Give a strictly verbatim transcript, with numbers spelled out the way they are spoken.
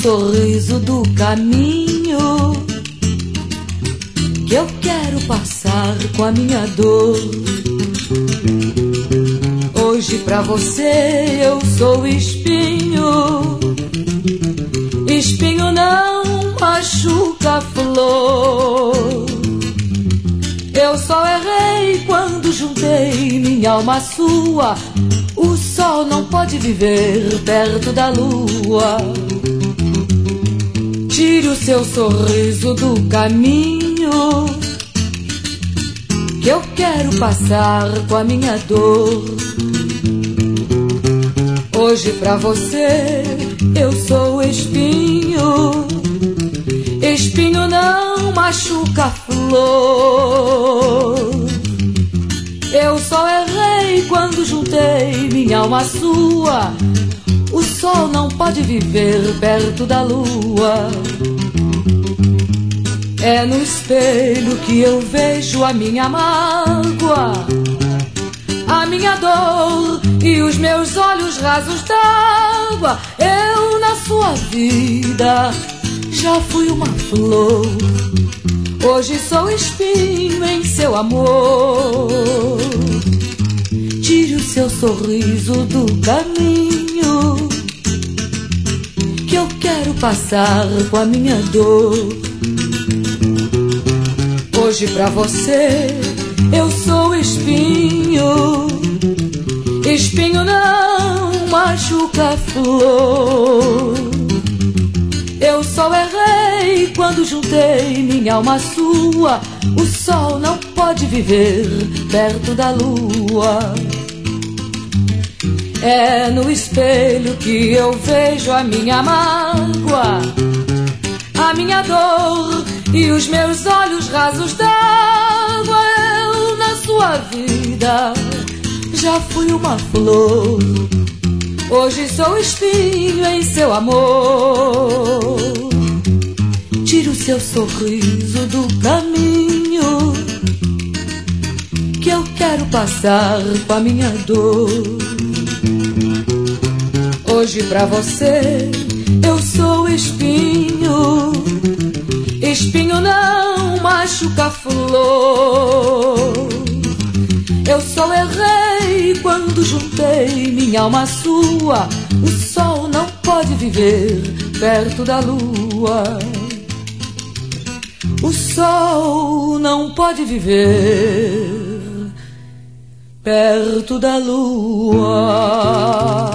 sorriso do caminho que eu quero passar com a minha dor. Hoje pra você eu sou espinho. Espinho não machuca a flor. Eu só errei quando juntei minha alma à sua. O sol não pode viver perto da lua. Tire o seu sorriso do caminho que eu quero passar com a minha dor. Hoje pra você eu sou espinho. Espinho não machuca a flor. Eu só errei quando juntei minha alma à sua. O sol não pode viver perto da lua. É no espelho que eu vejo a minha mágoa, a minha dor e os meus olhos rasos d'água. Eu na sua vida já fui uma flor. Hoje sou espinho em seu amor. Tire o seu sorriso do caminho que eu quero passar com a minha dor. Hoje pra você eu sou espinho. Espinho não machuca a flor. Eu só errei quando juntei minha alma à sua. O sol não pode viver perto da lua. É no espelho que eu vejo a minha mágoa, a minha dor e os meus olhos rasos d'água. Eu na sua vida já fui uma flor. Hoje sou espinho em seu amor. Tire o seu sorriso do caminho que eu quero passar com a minha dor. Hoje pra você eu sou espinho. Espinho não machuca a flor. Eu só errei quando juntei minha alma à sua. O sol não pode viver perto da lua. O sol não pode viver perto da lua.